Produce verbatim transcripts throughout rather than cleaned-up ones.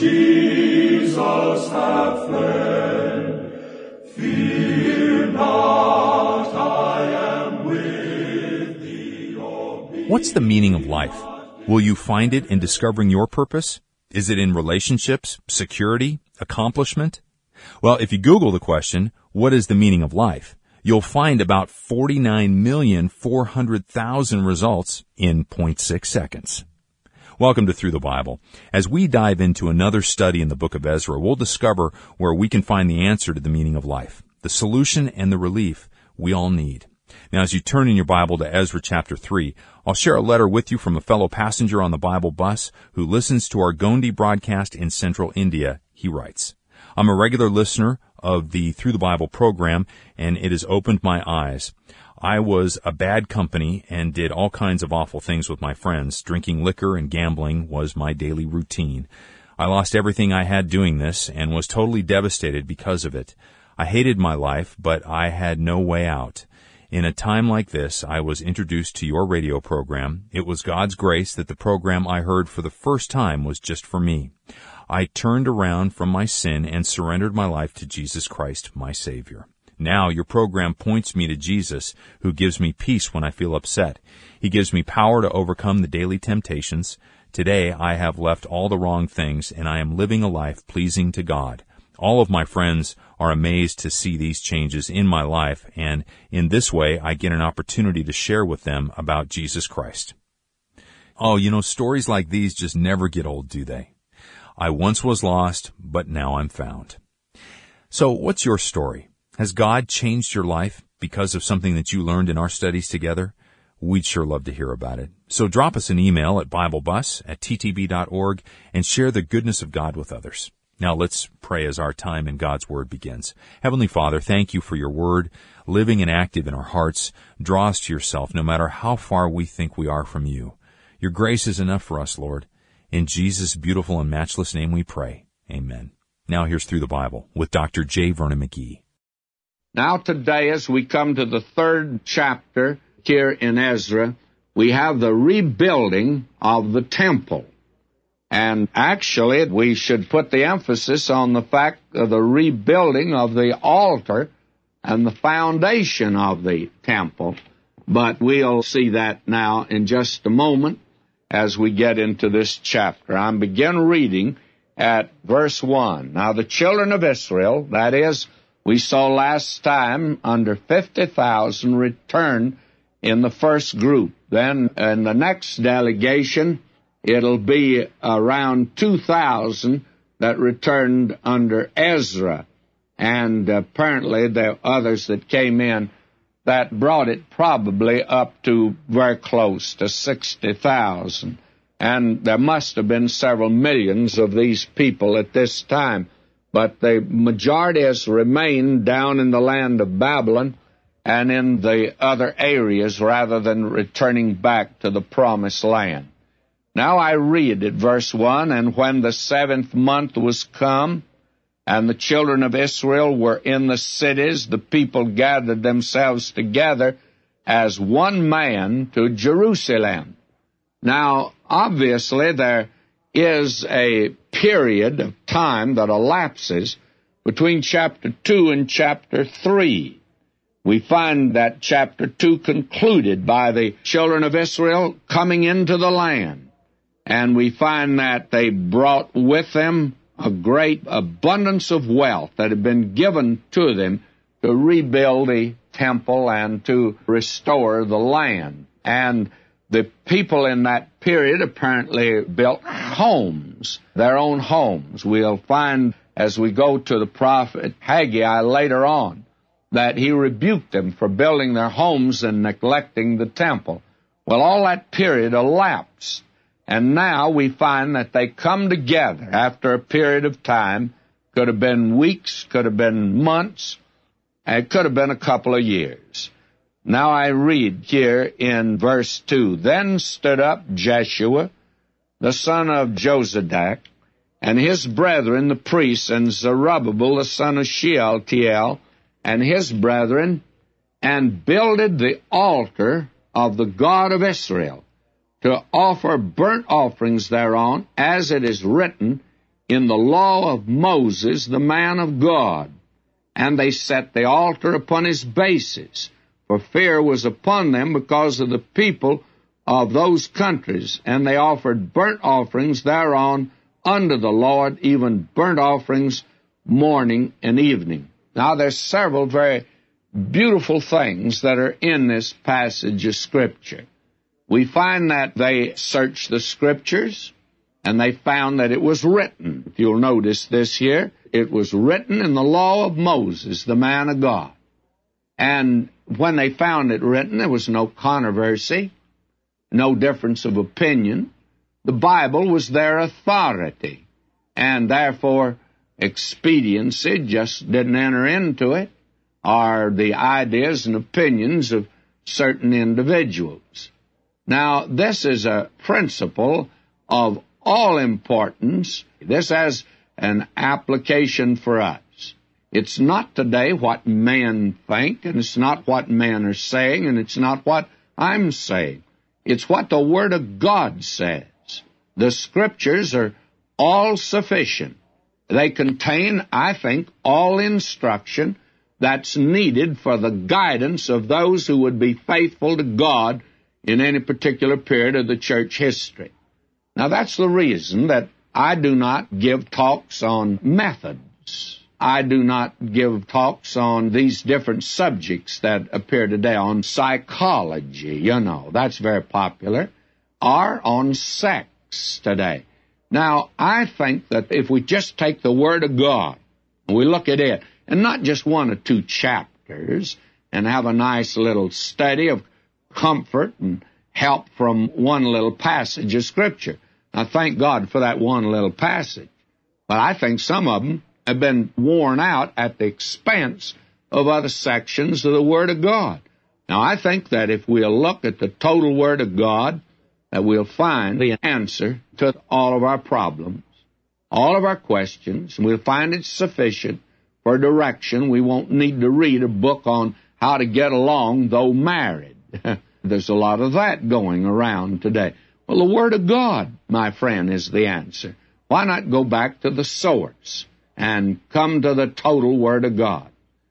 Jesus have fled. Fear not, I am with thee. O be What's the meaning of life? Will you find it in discovering your purpose? Is it in relationships, security, accomplishment? Well, if you Google the question, what is the meaning of life? You'll find about forty-nine million four hundred thousand results in zero point six seconds. Welcome to Through the Bible. As we dive into another study in the book of Ezra, we'll discover where we can find the answer to the meaning of life, the solution and the relief we all need. Now, as you turn in your Bible to Ezra chapter three, I'll share a letter with you from a fellow passenger on the Bible bus who listens to our Gondi broadcast in central India. He writes, I'm a regular listener of the Through the Bible program, and it has opened my eyes. I was a bad company and did all kinds of awful things with my friends. Drinking liquor and gambling was my daily routine. I lost everything I had doing this and was totally devastated because of it. I hated my life, but I had no way out. In a time like this, I was introduced to your radio program. It was God's grace that the program I heard for the first time was just for me. I turned around from my sin and surrendered my life to Jesus Christ, my Savior. Now your program points me to Jesus, who gives me peace when I feel upset. He gives me power to overcome the daily temptations. Today I have left all the wrong things, and I am living a life pleasing to God. All of my friends are amazed to see these changes in my life, and in this way I get an opportunity to share with them about Jesus Christ. Oh, you know, stories like these just never get old, do they? I once was lost, but now I'm found. So what's your story? Has God changed your life because of something that you learned in our studies together? We'd sure love to hear about it. So drop us an email at biblebus at t t b dot org and share the goodness of God with others. Now let's pray as our time in God's Word begins. Heavenly Father, thank you for your Word, living and active in our hearts. Draw us to yourself no matter how far we think we are from you. Your grace is enough for us, Lord. In Jesus' beautiful and matchless name we pray. Amen. Now here's Through the Bible with Doctor J. Vernon McGee. Now today, as we come to the third chapter here in Ezra, we have the rebuilding of the temple. And actually, we should put the emphasis on the fact of the rebuilding of the altar and the foundation of the temple. But we'll see that now in just a moment as we get into this chapter. I begin reading at verse one. Now the children of Israel, that is, we saw last time under fifty thousand returned in the first group. Then in the next delegation, it'll be around two thousand that returned under Ezra. And apparently there are others that came in that brought it probably up to very close to sixty thousand. And there must have been several millions of these people at this time. But the majority has remained down in the land of Babylon and in the other areas rather than returning back to the promised land. Now I read at verse one, And when the seventh month was come, and the children of Israel were in the cities, the people gathered themselves together as one man to Jerusalem. Now, obviously, there is a period of time that elapses between chapter two and chapter three. We find that chapter two concluded by the children of Israel coming into the land. And we find that they brought with them a great abundance of wealth that had been given to them to rebuild the temple and to restore the land. And the people in that period apparently built homes, their own homes. We'll find as we go to the prophet Haggai later on that he rebuked them for building their homes and neglecting the temple. Well, all that period elapsed. And now we find that they come together after a period of time. Could have been weeks, could have been months, and it could have been a couple of years. Now I read here in verse two, Then stood up Jeshua, the son of Jozadak, and his brethren, the priests, and Zerubbabel, the son of Shealtiel, and his brethren, and builded the altar of the God of Israel, to offer burnt offerings thereon, as it is written in the law of Moses, the man of God. And they set the altar upon his bases, for fear was upon them because of the people of those countries, and they offered burnt offerings thereon unto the Lord, even burnt offerings morning and evening. Now, there's several very beautiful things that are in this passage of Scripture. We find that they searched the Scriptures, and they found that it was written. If you'll notice this here, it was written in the law of Moses, the man of God. And when they found it written, there was no controversy, no difference of opinion. The Bible was their authority, and therefore expediency just didn't enter into it, or the ideas and opinions of certain individuals. Now, this is a principle of all importance. This has an application for us. It's not today what men think, and it's not what men are saying, and it's not what I'm saying. It's what the Word of God says. The Scriptures are all sufficient. They contain, I think, all instruction that's needed for the guidance of those who would be faithful to God in any particular period of the church history. Now, that's the reason that I do not give talks on methods. I do not give talks on these different subjects that appear today, on psychology, you know, that's very popular, or on sex today. Now, I think that if we just take the Word of God, and we look at it, and not just one or two chapters, and have a nice little study of comfort and help from one little passage of Scripture. Now, thank God for that one little passage. But I think some of them have been worn out at the expense of other sections of the Word of God. Now, I think that if we'll look at the total Word of God, that we'll find the answer to all of our problems, all of our questions, and we'll find it sufficient for direction. We won't need to read a book on how to get along, though married. There's a lot of that going around today. Well, the Word of God, my friend, is the answer. Why not go back to the source and come to the total Word of God?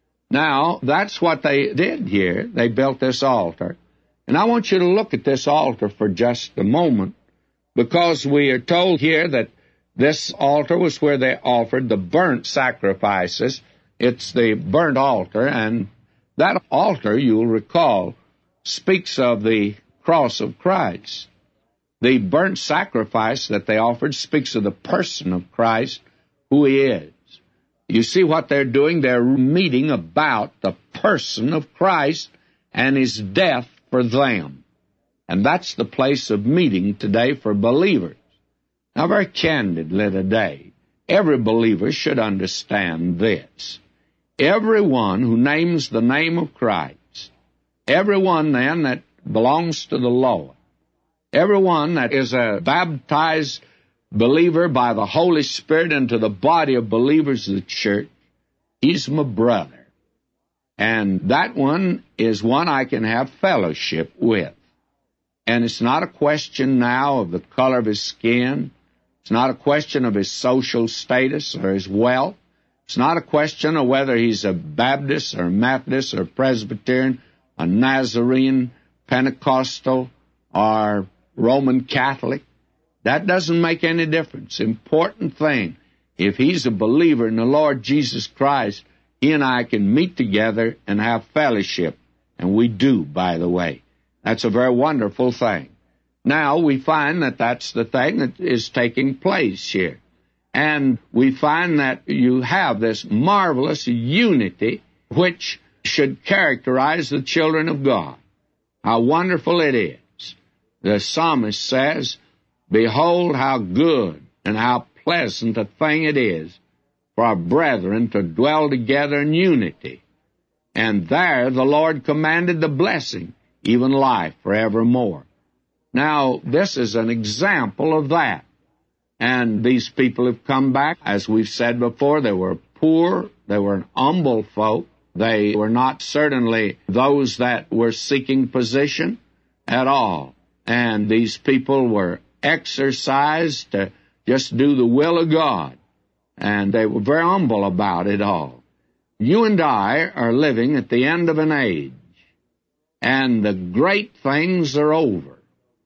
Now, that's what they did here. They built this altar. And I want you to look at this altar for just a moment, because we are told here that this altar was where they offered the burnt sacrifices. It's the burnt altar, and that altar, you'll recall, speaks of the cross of Christ. The burnt sacrifice that they offered speaks of the person of Christ, who He is. You see what they're doing? They're meeting about the person of Christ and His death for them. And that's the place of meeting today for believers. Now, very candidly today, every believer should understand this. Everyone who names the name of Christ, everyone then that belongs to the Lord, everyone that is a baptized believer by the Holy Spirit into the body of believers of the church, he's my brother. And that one is one I can have fellowship with. And it's not a question now of the color of his skin. It's not a question of his social status or his wealth. It's not a question of whether he's a Baptist or Methodist or Presbyterian, a Nazarene, Pentecostal, or Roman Catholic. That doesn't make any difference. Important thing, if he's a believer in the Lord Jesus Christ, he and I can meet together and have fellowship. And we do, by the way. That's a very wonderful thing. Now, we find that that's the thing that is taking place here. And we find that you have this marvelous unity which should characterize the children of God. How wonderful it is. The psalmist says, "Behold how good and how pleasant a thing it is for our brethren to dwell together in unity. And there the Lord commanded the blessing, even life forevermore." Now, this is an example of that. And these people have come back. As we've said before, they were poor, they were an humble folk. They were not certainly those that were seeking position at all. And these people were exercised to just do the will of God. and they were very humble about it all. You and I are living at the end of an age, and the great things are over.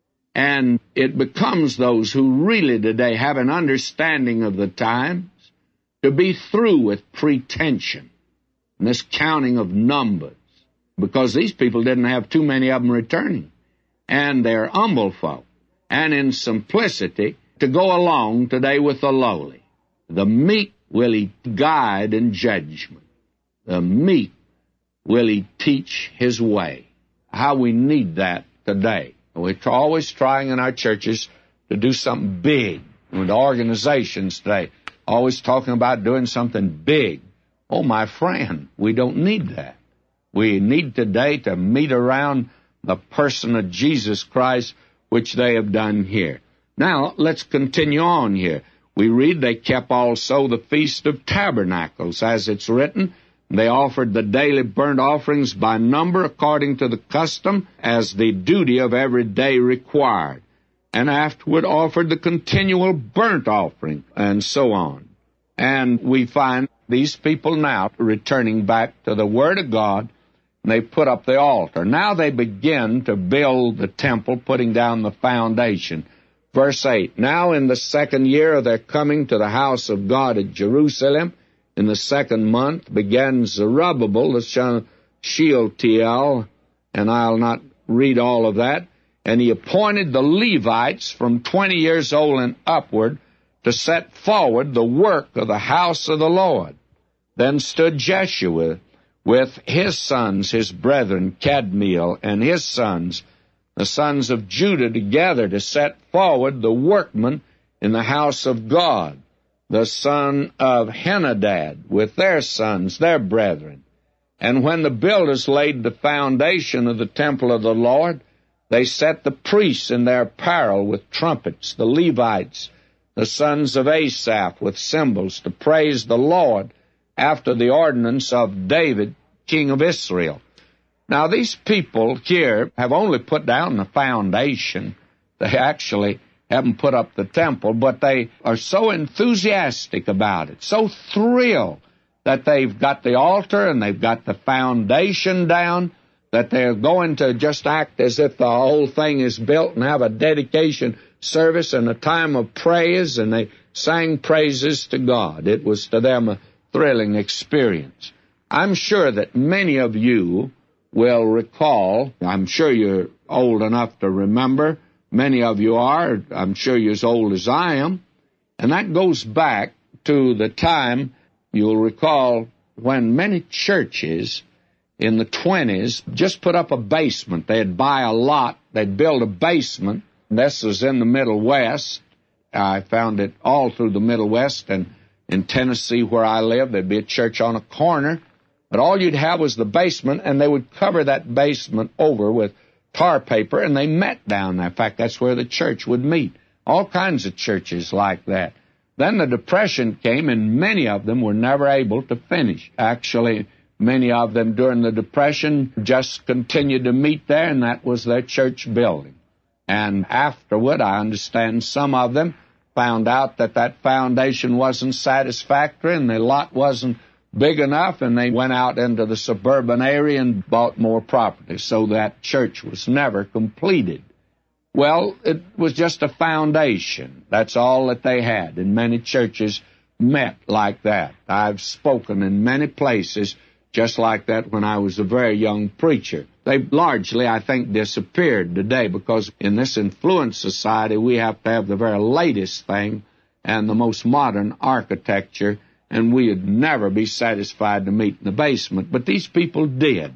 And it becomes those who really today have an understanding of the times to be through with pretension and this counting of numbers, because these people didn't have too many of them returning. And they're humble folk, and in simplicity to go along today with the lowly. The meek will he guide in judgment. The meek will he teach his way. How we need that today. We're always trying in our churches to do something big. With organizations today, always talking about doing something big. Oh, my friend, we don't need that. We need today to meet around the person of Jesus Christ, which they have done here. Now, let's continue on here. We read they kept also the Feast of Tabernacles, as it's written. They offered the daily burnt offerings by number according to the custom as the duty of every day required, and afterward offered the continual burnt offering, and so on. And we find these people now returning back to the Word of God, and they put up the altar. Now they begin to build the temple, putting down the foundation. Verse eight, now in the second year of their coming to the house of God at Jerusalem, in the second month began Zerubbabel, the son of Shealtiel, and I'll not read all of that, and he appointed the Levites from twenty years old and upward to set forward the work of the house of the Lord. Then stood Jeshua with his sons, his brethren, Kadmiel, and his sons, the sons of Judah, together to set forward the workmen in the house of God, the son of Henadad, with their sons, their brethren. And when the builders laid the foundation of the temple of the Lord, they set the priests in their apparel with trumpets, the Levites, the sons of Asaph, with cymbals, to praise the Lord after the ordinance of David, king of Israel. Now, these people here have only put down the foundation. They actually haven't put up the temple, but they are so enthusiastic about it, so thrilled that they've got the altar and they've got the foundation down, that they're going to just act as if the whole thing is built and have a dedication service and a time of praise, and they sang praises to God. It was to them a thrilling experience. I'm sure that many of you will recall, I'm sure you're old enough to remember, many of you are, I'm sure you're as old as I am, and that goes back to the time, you'll recall, when many churches in the twenties just put up a basement. They'd buy a lot, they'd build a basement. This was in the Middle West. I found it all through the Middle West, and in Tennessee where I live, there'd be a church on a corner, but all you'd have was the basement, and they would cover that basement over with tar paper, and they met down there. In fact, that's where the church would meet. All kinds of churches like that. Then the Depression came, and many of them were never able to finish. Actually, many of them during the Depression just continued to meet there, and that was their church building. And afterward, I understand some of them found out that that foundation wasn't satisfactory and the lot wasn't big enough, and they went out into the suburban area and bought more property, so that church was never completed. Well, it was just a foundation. That's all that they had, and many churches met like that. I've spoken in many places just like that when I was a very young preacher. They largely, I think, disappeared today, because in this influence society, we have to have the very latest thing and the most modern architecture, and we would never be satisfied to meet in the basement. But these people did,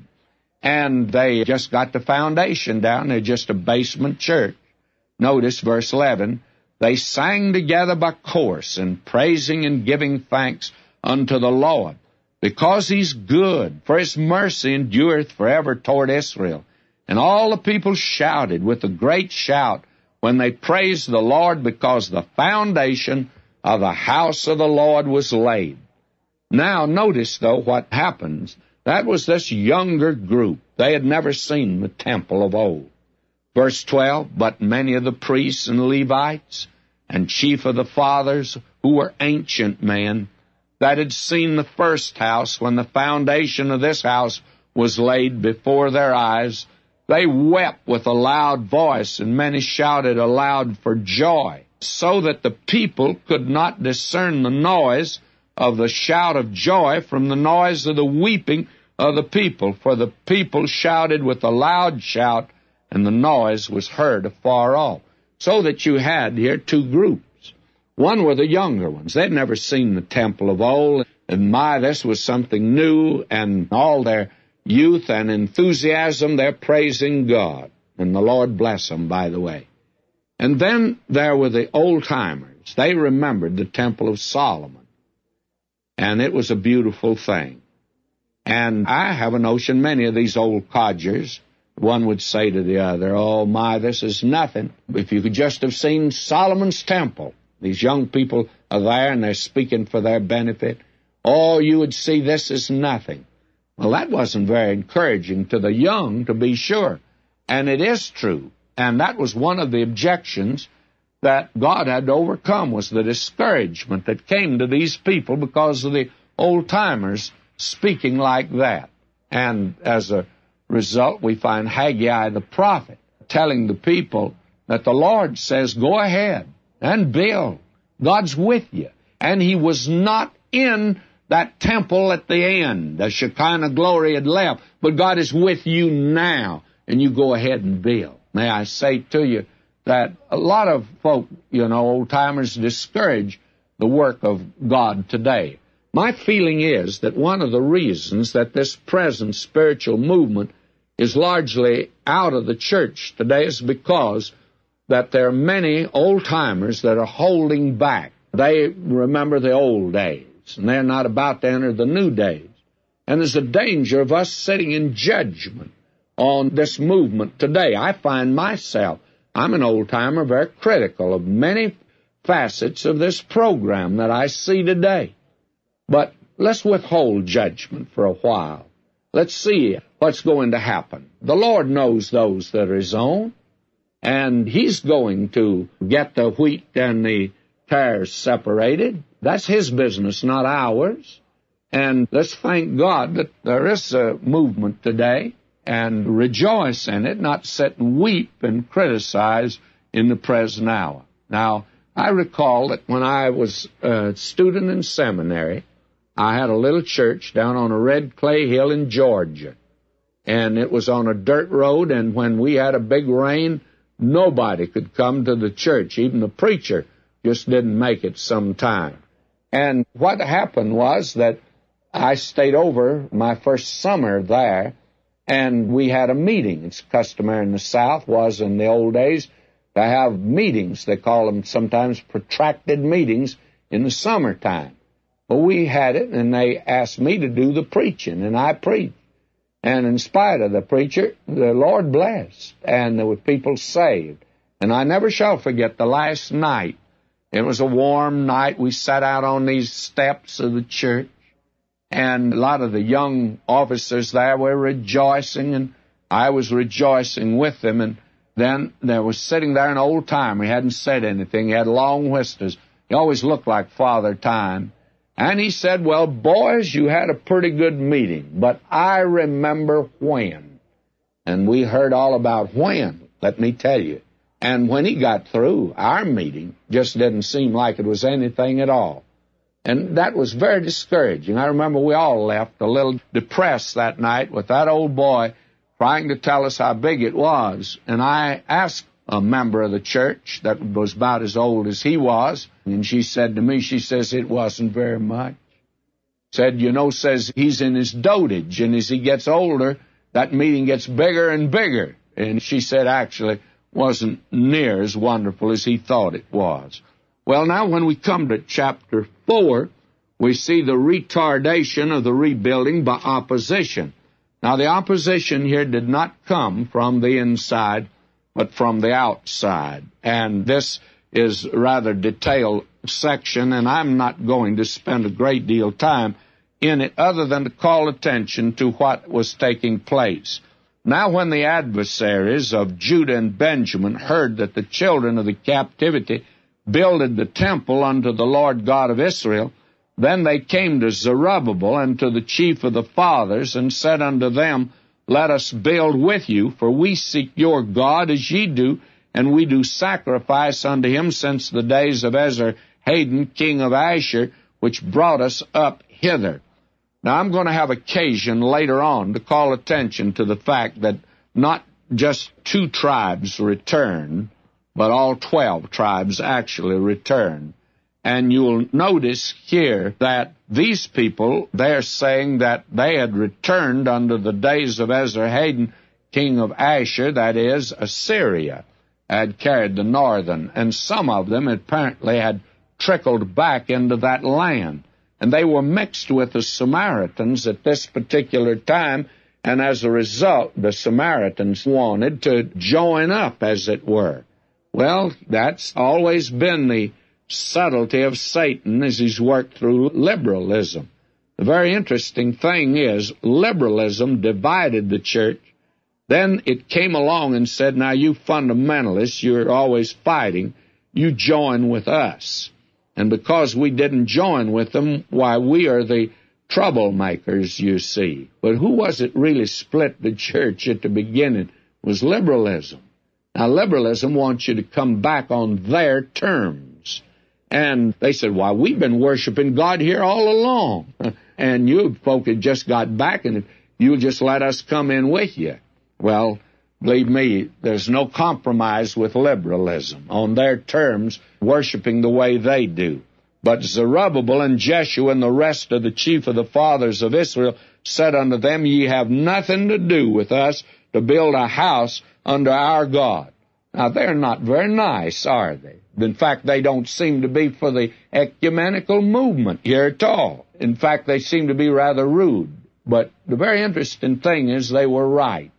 and they just got the foundation down. They're just a basement church. Notice verse eleven, they sang together by chorus, and praising and giving thanks unto the Lord, because he's good, for his mercy endureth forever toward Israel. And all the people shouted with a great shout when they praised the Lord, because the foundation of the house of the Lord was laid. Now, notice, though, what happens. That was this younger group. They had never seen the temple of old. Verse twelve, but many of the priests and Levites and chief of the fathers, who were ancient men, that had seen the first house when the foundation of this house was laid before their eyes, they wept with a loud voice, and many shouted aloud for joy, so that the people could not discern the noise of the shout of joy from the noise of the weeping of the people. For the people shouted with a loud shout, and the noise was heard afar off. So that you had here two groups. One were the younger ones. They'd never seen the temple of old, and my, this was something new, and all their youth and enthusiasm, they're praising God. And the Lord bless them, by the way. And then there were the old-timers. They remembered the Temple of Solomon. And it was a beautiful thing. And I have a notion many of these old codgers, one would say to the other, oh, my, this is nothing. If you could just have seen Solomon's temple. These young people are there, and they're speaking for their benefit. Oh, you would see this is nothing. Well, that wasn't very encouraging to the young, to be sure. And it is true. And that was one of the objections that God had to overcome, was the discouragement that came to these people because of the old-timers speaking like that. And as a result, we find Haggai the prophet telling the people that the Lord says, go ahead and build. God's with you. And he was not in that temple at the end. The Shekinah glory had left. But God is with you now, and you go ahead and build. May I say to you that a lot of folk, you know, old-timers, discourage the work of God today. My feeling is that one of the reasons that this present spiritual movement is largely out of the church today is because that there are many old-timers that are holding back. They remember the old days, and they're not about to enter the new days. And there's a danger of us sitting in judgment on this movement today. I find myself, I'm an old-timer, very critical of many facets of this program that I see today. But let's withhold judgment for a while. Let's see what's going to happen. The Lord knows those that are his own, and he's going to get the wheat and the tares separated. That's his business, not ours. And let's thank God that there is a movement today, and rejoice in it, not sit and weep and criticize in the present hour. Now, I recall that when I was a student in seminary, I had a little church down on a red clay hill in Georgia, and it was on a dirt road, and when we had a big rain, nobody could come to the church. Even the preacher just didn't make it some time. And what happened was that I stayed over my first summer there, and we had a meeting. It's customary in the South, was in the old days, to have meetings. They call them sometimes protracted meetings in the summertime. Well, we had it, and they asked me to do the preaching, and I preached. And in spite of the preacher, the Lord blessed, and there were people saved. And I never shall forget the last night. It was a warm night. We sat out on these steps of the church, and a lot of the young officers there were rejoicing, and I was rejoicing with them. And then there was sitting there an old-timer. He hadn't said anything. He had long whiskers. He always looked like Father Time. And he said, well, boys, you had a pretty good meeting, but I remember when. And we heard all about when, let me tell you. And when he got through, our meeting just didn't seem like it was anything at all. And that was very discouraging. I remember we all left a little depressed that night with that old boy trying to tell us how big it was. And I asked a member of the church that was about as old as he was, and she said to me, she says, it wasn't very much. Said, you know, says he's in his dotage, and as he gets older, that meeting gets bigger and bigger. And she said, actually, wasn't near as wonderful as he thought it was. Well, now when we come to chapter four, we see the retardation of the rebuilding by opposition. Now, the opposition here did not come from the inside, but from the outside. And this is a rather detailed section, and I'm not going to spend a great deal of time in it other than to call attention to what was taking place. Now when the adversaries of Judah and Benjamin heard that the children of the captivity builded the temple unto the Lord God of Israel, then they came to Zerubbabel and to the chief of the fathers, and said unto them, Let us build with you, for we seek your God as ye do, and we do sacrifice unto him since the days of Esarhaddon, king of Ashur, which brought us up hither. Now, I'm going to have occasion later on to call attention to the fact that not just two tribes returned, but all twelve tribes actually returned. And you'll notice here that these people, they're saying that they had returned under the days of Esarhaddon, king of Ashur, that is, Assyria, had carried the northern, and some of them apparently had trickled back into that land. And they were mixed with the Samaritans at this particular time, and as a result, the Samaritans wanted to join up, as it were. Well, that's always been the subtlety of Satan as he's worked through liberalism. The very interesting thing is, liberalism divided the church. Then it came along and said, now you fundamentalists, you're always fighting, you join with us. And because we didn't join with them, why, we are the troublemakers, you see. But who was it really split the church at the beginning? It was liberalism. Now, liberalism wants you to come back on their terms. And they said, why, we've been worshiping God here all along. And you folk had just got back, and you'll just let us come in with you. Well, believe me, there's no compromise with liberalism on their terms, worshiping the way they do. But Zerubbabel and Jeshua and the rest of the chief of the fathers of Israel said unto them, Ye have nothing to do with us to build a house unto our God. Now, they're not very nice, are they? In fact, they don't seem to be for the ecumenical movement here at all. In fact, they seem to be rather rude. But the very interesting thing is they were right.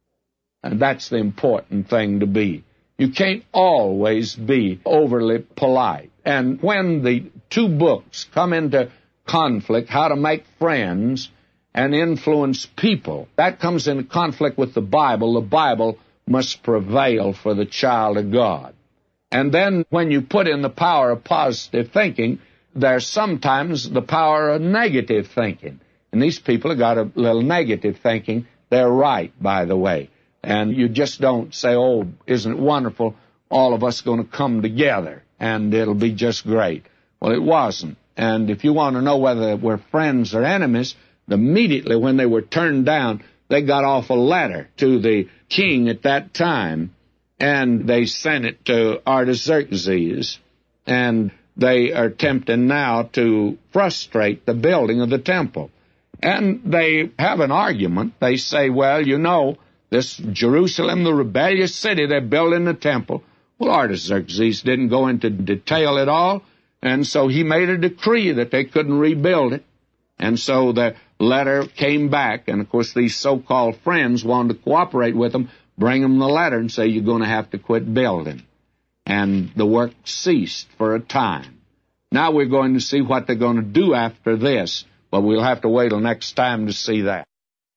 And that's the important thing to be. You can't always be overly polite. And when the two books come into conflict, how to make friends and influence people, that comes into conflict with the Bible. The Bible must prevail for the child of God. And then when you put in the power of positive thinking, there's sometimes the power of negative thinking. And these people have got a little negative thinking. They're right, by the way. And you just don't say, oh, isn't it wonderful, all of us going to come together, and it'll be just great. Well, it wasn't. And if you want to know whether we're friends or enemies, immediately when they were turned down, they got off a letter to the king at that time, and they sent it to Artaxerxes, and they are attempting now to frustrate the building of the temple. And they have an argument. They say, well, you know, this Jerusalem, the rebellious city, they're building the temple. Well, Artaxerxes didn't go into detail at all, and so he made a decree that they couldn't rebuild it. And so the letter came back, and of course these so-called friends wanted to cooperate with them, bring them the letter and say, you're going to have to quit building. And the work ceased for a time. Now we're going to see what they're going to do after this, but we'll have to wait till next time to see that.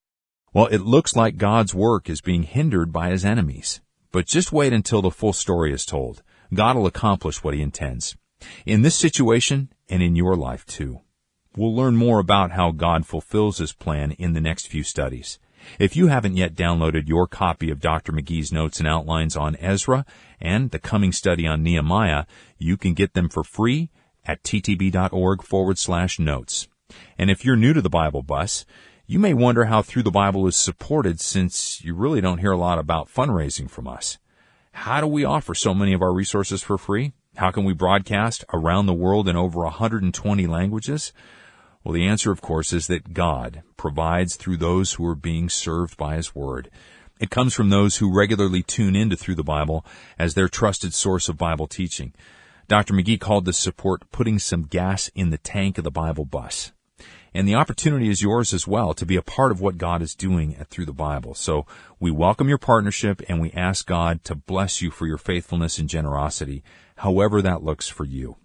Well, it looks like God's work is being hindered by his enemies. But just wait until the full story is told. God will accomplish what he intends. In this situation, and in your life too. We'll learn more about how God fulfills his plan in the next few studies. If you haven't yet downloaded your copy of Doctor McGee's notes and outlines on Ezra and the coming study on Nehemiah, you can get them for free at ttb.org forward slash notes. And if you're new to the Bible Bus, you may wonder how Through the Bible is supported, since you really don't hear a lot about fundraising from us. How do we offer so many of our resources for free? How can we broadcast around the world in over one hundred twenty languages? Well, the answer, of course, is that God provides through those who are being served by his word. It comes from those who regularly tune into Through the Bible as their trusted source of Bible teaching. Doctor McGee called this support putting some gas in the tank of the Bible bus. And the opportunity is yours as well to be a part of what God is doing at Through the Bible. So we welcome your partnership, and we ask God to bless you for your faithfulness and generosity, however that looks for you.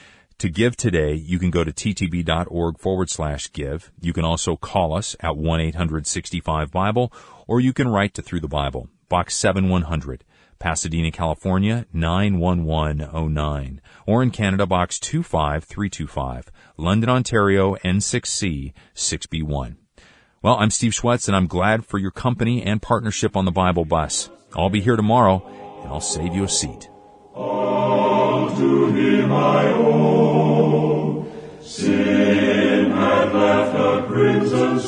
To give today, you can go to ttb.org forward slash give. You can also call us at one eight hundred sixty-five Bible, or you can write to Through the Bible, Box seven one hundred, Pasadena, California, nine one one oh nine. Or in Canada, Box two five three two five. London, Ontario, N six C six B one. Well, I'm Steve Schwetz, and I'm glad for your company and partnership on the Bible Bus. I'll be here tomorrow, and I'll save you a seat. All to Him I owe. Sin had left a crimson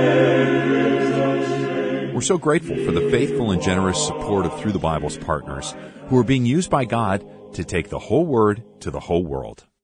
stain. We're so grateful for the faithful and generous support of Through the Bible's partners, who are being used by God to take the whole Word to the whole world.